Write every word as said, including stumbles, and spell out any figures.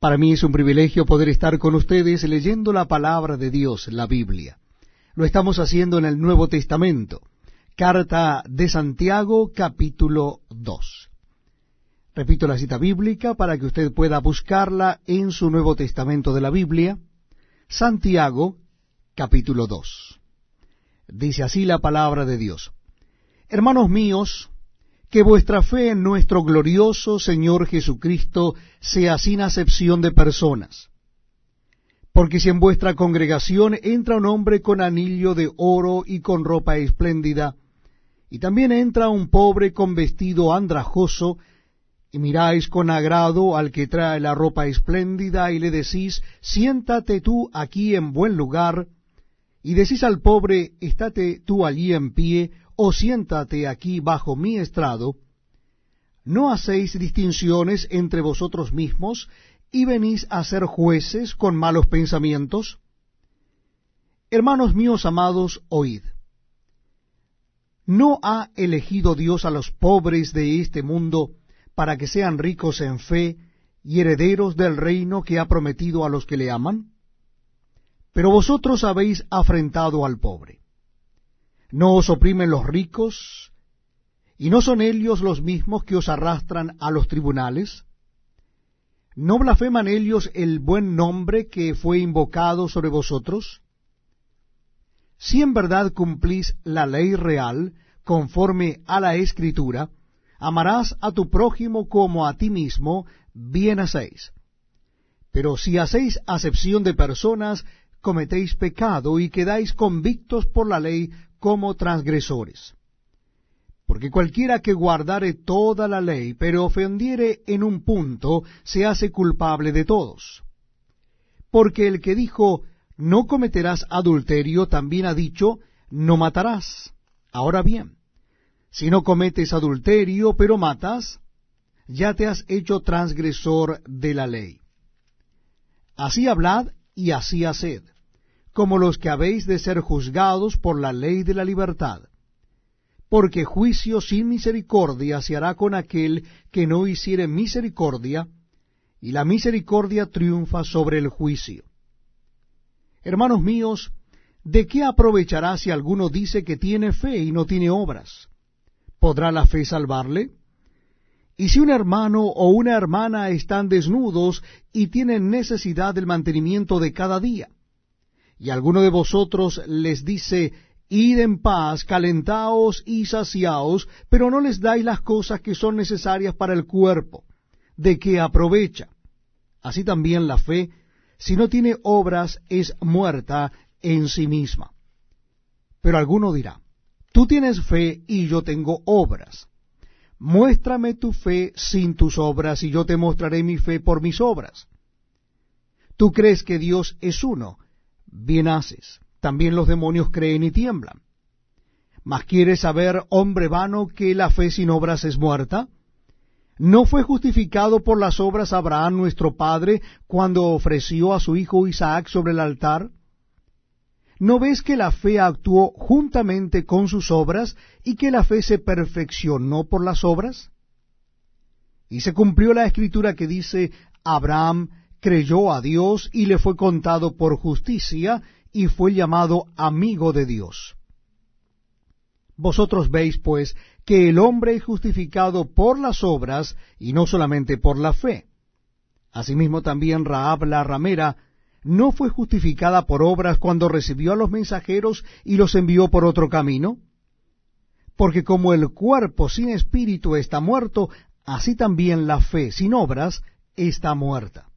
Para mí es un privilegio poder estar con ustedes leyendo la palabra de Dios, la Biblia. Lo estamos haciendo en el Nuevo Testamento. Carta de Santiago, capítulo dos. Repito la cita bíblica para que usted pueda buscarla en su Nuevo Testamento de la Biblia. Santiago, capítulo dos. Dice así la palabra de Dios. Hermanos míos, que vuestra fe en nuestro glorioso Señor Jesucristo sea sin acepción de personas. Porque si en vuestra congregación entra un hombre con anillo de oro y con ropa espléndida, y también entra un pobre con vestido andrajoso, y miráis con agrado al que trae la ropa espléndida, y le decís, siéntate tú aquí en buen lugar, y decís al pobre, estate tú allí en pie, o siéntate aquí bajo mi estrado, ¿no hacéis distinciones entre vosotros mismos, y venís a ser jueces con malos pensamientos? Hermanos míos amados, oíd. ¿No ha elegido Dios a los pobres de este mundo para que sean ricos en fe y herederos del reino que ha prometido a los que le aman? Pero vosotros habéis afrentado al pobre. ¿No os oprimen los ricos? ¿Y no son ellos los mismos que os arrastran a los tribunales? ¿No blasfeman ellos el buen nombre que fue invocado sobre vosotros? Si en verdad cumplís la ley real, conforme a la Escritura, amarás a tu prójimo como a ti mismo, bien hacéis. Pero si hacéis acepción de personas, cometéis pecado y quedáis convictos por la ley como transgresores. Porque cualquiera que guardare toda la ley, pero ofendiere en un punto, se hace culpable de todos. Porque el que dijo, no cometerás adulterio, también ha dicho, no matarás. Ahora bien, si no cometes adulterio, pero matas, ya te has hecho transgresor de la ley. Así hablad y así haced, como los que habéis de ser juzgados por la ley de la libertad. Porque juicio sin misericordia se hará con aquel que no hiciere misericordia, y la misericordia triunfa sobre el juicio. Hermanos míos, ¿de qué aprovechará si alguno dice que tiene fe y no tiene obras? ¿Podrá la fe salvarle? Y si un hermano o una hermana están desnudos y tienen necesidad del mantenimiento de cada día, y alguno de vosotros les dice, id en paz, calentaos y saciaos, pero no les dais las cosas que son necesarias para el cuerpo, ¿de qué aprovecha? Así también la fe, si no tiene obras, es muerta en sí misma. Pero alguno dirá, tú tienes fe y yo tengo obras. Muéstrame tu fe sin tus obras, y yo te mostraré mi fe por mis obras. Tú crees que Dios es uno, bien haces. También los demonios creen y tiemblan. ¿Mas quieres saber, hombre vano, que la fe sin obras es muerta? ¿No fue justificado por las obras Abraham nuestro padre cuando ofreció a su hijo Isaac sobre el altar? ¿No ves que la fe actuó juntamente con sus obras y que la fe se perfeccionó por las obras? Y se cumplió la escritura que dice, Abraham creyó a Dios y le fue contado por justicia, y fue llamado amigo de Dios. Vosotros veis, pues, que el hombre es justificado por las obras, y no solamente por la fe. Asimismo también Rahab la ramera no fue justificada por obras cuando recibió a los mensajeros y los envió por otro camino. Porque como el cuerpo sin espíritu está muerto, así también la fe sin obras está muerta.